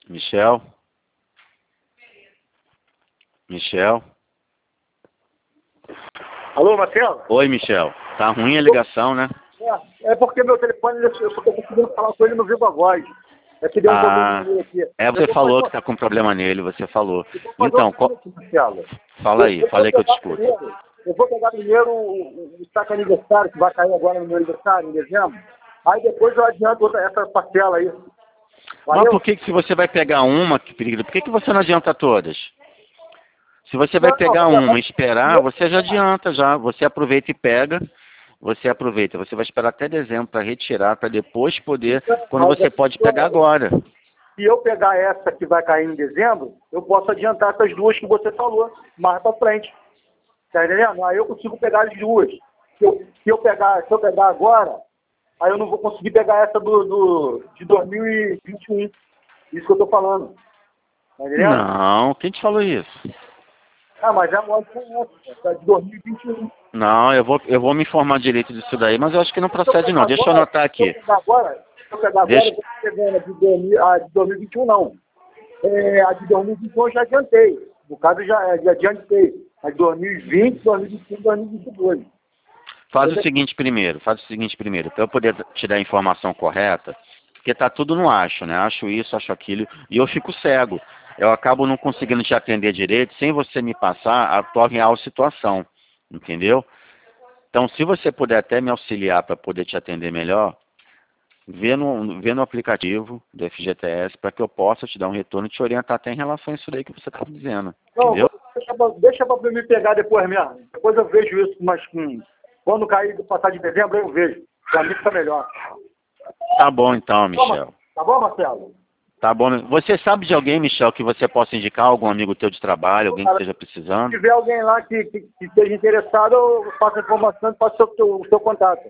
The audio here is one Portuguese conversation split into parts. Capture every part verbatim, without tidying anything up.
Michel? Michel? Alô, Marcelo? Oi, Michel. Tá ruim a ligação, né? É, é porque meu telefone, eu só tô conseguindo falar com ele no vivo a voz. É que deu um Ah, problema aqui. é, você falou que tá com problema nele, você falou. Então, qual... Marcelo. fala aí, Eu fala vou aí que eu te pegar escuto. primeiro, eu vou pegar primeiro o, o saque aniversário, que vai cair agora no meu aniversário, em dezembro. Aí depois eu adianto outra, essa parcela aí. Mas Valeu? por que, que se você vai pegar uma, que perigo, por que, que você não adianta todas? Se você vai Não, pegar não, uma e não. esperar, você já adianta já. Você aproveita e pega. Você aproveita. Você vai esperar até dezembro para retirar, para depois poder, quando Mas você pode pegar agora. se eu pegar essa que vai cair em dezembro, eu posso adiantar essas duas que você falou mais para frente. Tá entendendo? Aí eu consigo pegar as duas. Se eu, se eu, pegar, se eu pegar agora, aí eu não vou conseguir pegar essa do, do, de dois mil e vinte e um. Isso que eu tô falando. Tá entendendo? Não, quem te falou isso? Ah, mas já mostra essa, de dois mil e vinte e um. Não, eu vou, eu vou me informar direito disso daí, mas eu acho que não Se eu procede pegar não. Deixa eu agora, anotar se eu aqui. pegar agora, se eu pegar agora, Deixa... eu vou pegando a de, dois mil, a de dois mil e vinte e um não. É, a de dois mil e vinte e um eu já adiantei. No caso, eu já, já adiantei. A de dois mil e vinte, dois mil e vinte e um, dois mil e vinte e dois. Faz o seguinte primeiro, faz o seguinte primeiro, para eu poder te dar a informação correta, porque tá tudo no acho, né? Acho isso, acho aquilo, e eu fico cego. Eu acabo não conseguindo te atender direito sem você me passar a tua real situação, entendeu? Então, se você puder até me auxiliar para poder te atender melhor, vê no, vê no aplicativo do F G T S para que eu possa te dar um retorno e te orientar até em relação a isso daí que você está dizendo, Não, entendeu? deixa pra, deixa pra me pegar depois mesmo. Depois eu vejo isso, mas hum, quando cair do passar de dezembro, eu vejo. Pra mim fica melhor. Tá bom então, Tá bom, Michel. tá bom, Marcelo? Tá bom. Você sabe de alguém, Michel, que você possa indicar, algum amigo teu de trabalho, alguém que Cara, esteja se precisando? tiver alguém lá que, que, que esteja interessado, eu passo a informação e passo o seu, teu- o seu contato.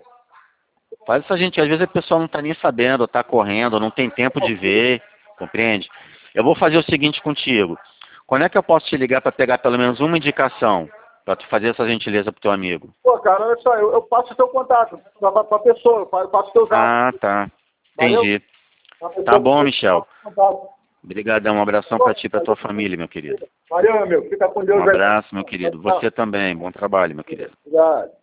Faz essa gente, às vezes a pessoa não está nem sabendo, está correndo, não tem tempo de ver, compreende? Eu vou fazer o seguinte contigo. Quando é que eu posso te ligar para pegar pelo menos uma indicação, para tu fazer essa gentileza pro teu amigo? Pô, cara, olha só, eu, eu passo o seu contato pra, pra, pra pessoa, eu pa- eu passo o seu zap. Ah, tá. Valeu? Entendi. A pessoa Tá que bom, tem Michel. contato. Obrigadão, um abração para ti e para tua família, meu querido. Valeu, meu amigo. Fica com Um Deus aí. abraço, meu querido. Você também. Bom trabalho, meu querido. Obrigado.